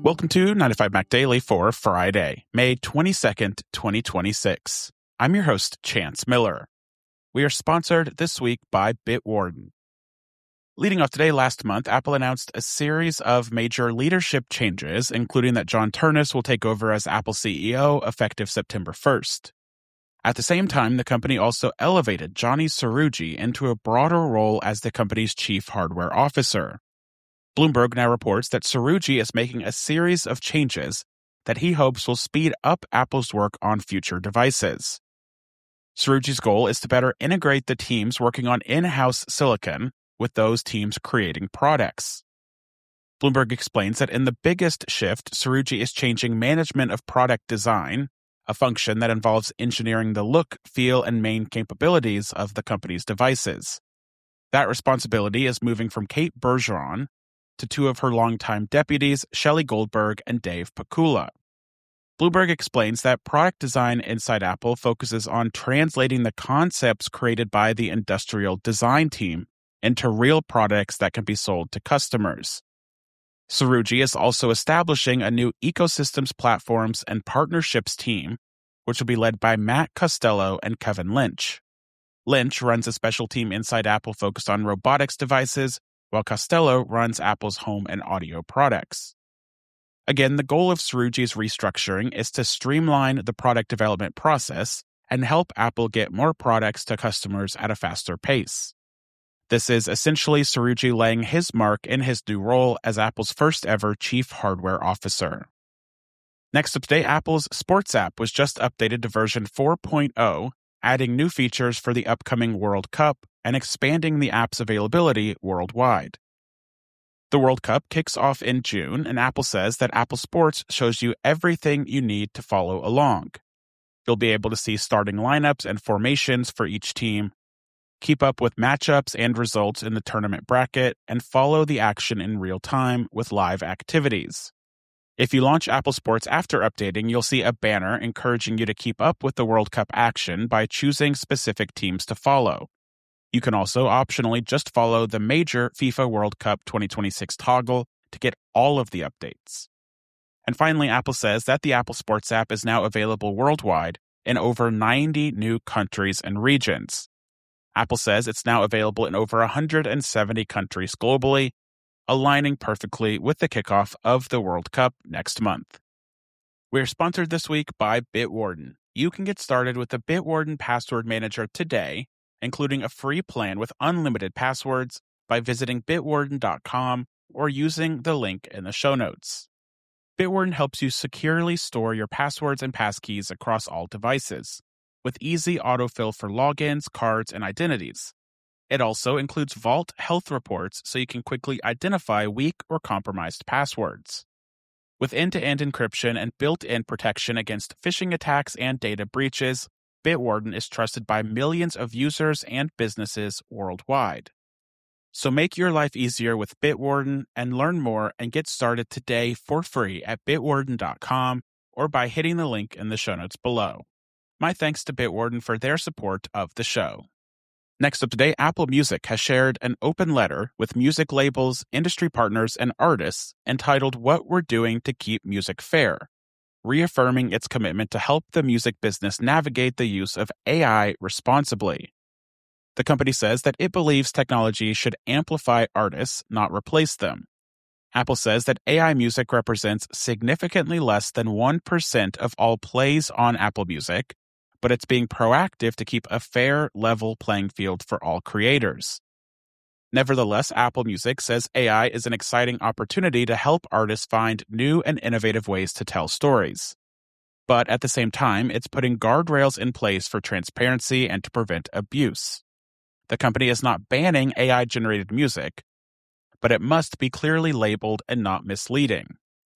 Welcome to 95 Mac Daily for Friday, May 22nd, 2026. I'm your host, Chance Miller. We are sponsored this week by Bitwarden. Leading off today, last month, Apple announced a series of major leadership changes, including that John Ternus will take over as Apple CEO effective September 1st. At the same time, the company also elevated Johnny Srouji into a broader role as the company's chief hardware officer. Bloomberg now reports that Srouji is making a series of changes that he hopes will speed up Apple's work on future devices. Srouji's goal is to better integrate the teams working on in-house silicon with those teams creating products. Bloomberg explains that in the biggest shift, Srouji is changing management of product design, a function that involves engineering the look, feel, and main capabilities of the company's devices. That responsibility is moving from Kate Bergeron to two of her longtime deputies, Shelley Goldberg and Dave Pakula. Bloomberg explains that product design inside Apple focuses on translating the concepts created by the industrial design team into real products that can be sold to customers. Srouji is also establishing a new ecosystems platforms and partnerships team, which will be led by Matt Costello and Kevin Lynch. Lynch runs a special team inside Apple focused on robotics devices, while Costello runs Apple's home and audio products. Again, the goal of Srouji's restructuring is to streamline the product development process and help Apple get more products to customers at a faster pace. This is essentially Srouji laying his mark in his new role as Apple's first ever chief hardware officer. Next up today, Apple's Sports app was just updated to version 4.0, adding new features for the upcoming World Cup and expanding the app's availability worldwide. The World Cup kicks off in June, and Apple says that Apple Sports shows you everything you need to follow along. You'll be able to see starting lineups and formations for each team, keep up with matchups and results in the tournament bracket, and follow the action in real time with live activities. If you launch Apple Sports after updating, you'll see a banner encouraging you to keep up with the World Cup action by choosing specific teams to follow. You can also optionally just follow the major FIFA World Cup 2026 toggle to get all of the updates. And finally, Apple says that the Apple Sports app is now available worldwide in over 90 new countries and regions. Apple says it's now available in over 170 countries globally, aligning perfectly with the kickoff of the World Cup next month. We're sponsored this week by Bitwarden. You can get started with the Bitwarden Password Manager today, including a free plan with unlimited passwords, by visiting bitwarden.com or using the link in the show notes. Bitwarden helps you securely store your passwords and passkeys across all devices, with easy autofill for logins, cards, and identities. It also includes Vault health reports so you can quickly identify weak or compromised passwords. With end-to-end encryption and built-in protection against phishing attacks and data breaches, Bitwarden is trusted by millions of users and businesses worldwide. So make your life easier with Bitwarden and learn more and get started today for free at bitwarden.com or by hitting the link in the show notes below. My thanks to Bitwarden for their support of the show. Next up today, Apple Music has shared an open letter with music labels, industry partners, and artists entitled What We're Doing to Keep Music Fair, reaffirming its commitment to help the music business navigate the use of AI responsibly. The company says that it believes technology should amplify artists, not replace them. Apple says that AI music represents significantly less than 1% of all plays on Apple Music, but it's being proactive to keep a fair, level playing field for all creators. Nevertheless, Apple Music says AI is an exciting opportunity to help artists find new and innovative ways to tell stories. But at the same time, it's putting guardrails in place for transparency and to prevent abuse. The company is not banning AI-generated music, but it must be clearly labeled and not misleading.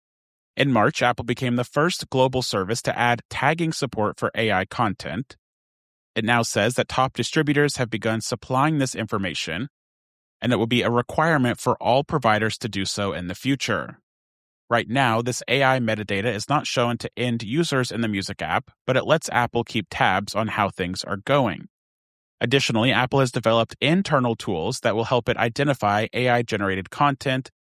In March, Apple became the first global service to add tagging support for AI content. It now says that top distributors have begun supplying this information, and it will be a requirement for all providers to do so in the future. Right now, this AI metadata is not shown to end users in the Music app, but it lets Apple keep tabs on how things are going. Additionally, Apple has developed internal tools that will help it identify AI-generated content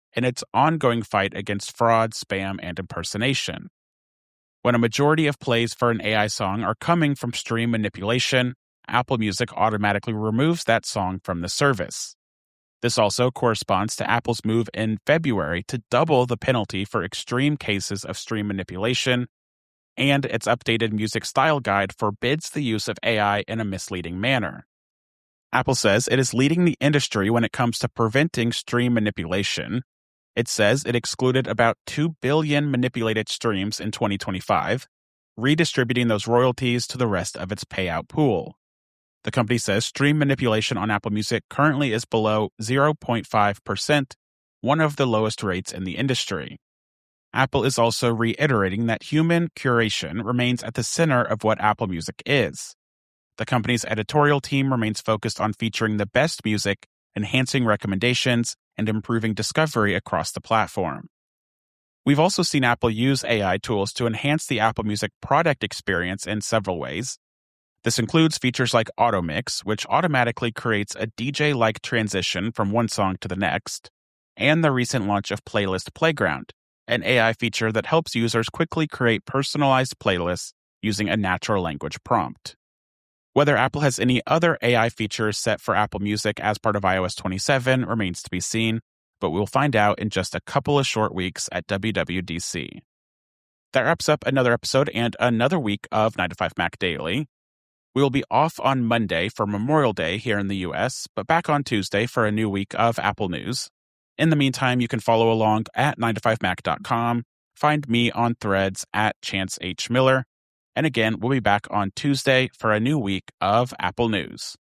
in its ongoing fight against fraud, spam, and impersonation. When a majority of plays for an AI song are coming from stream manipulation, Apple Music automatically removes that song from the service. This also corresponds to Apple's move in February to double the penalty for extreme cases of stream manipulation, and its updated music style guide forbids the use of AI in a misleading manner. Apple says it is leading the industry when it comes to preventing stream manipulation. It says it excluded about 2 billion manipulated streams in 2025, redistributing those royalties to the rest of its payout pool. The company says stream manipulation on Apple Music currently is below 0.5%, one of the lowest rates in the industry. Apple is also reiterating that human curation remains at the center of what Apple Music is. The company's editorial team remains focused on featuring the best music, enhancing recommendations, and improving discovery across the platform. We've also seen Apple use AI tools to enhance the Apple Music product experience in several ways. This includes features like AutoMix, which automatically creates a DJ-like transition from one song to the next, and the recent launch of Playlist Playground, an AI feature that helps users quickly create personalized playlists using a natural language prompt. Whether Apple has any other AI features set for Apple Music as part of iOS 27 remains to be seen, but we'll find out in just a couple of short weeks at WWDC. That wraps up another episode and another week of 9 to 5 Mac Daily. We will be off on Monday for Memorial Day here in the US, but back on Tuesday for a new week of Apple news. In the meantime, you can follow along at 9to5mac.com, find me on Threads at Chance H. Miller, and again, we'll be back on Tuesday for a new week of Apple news.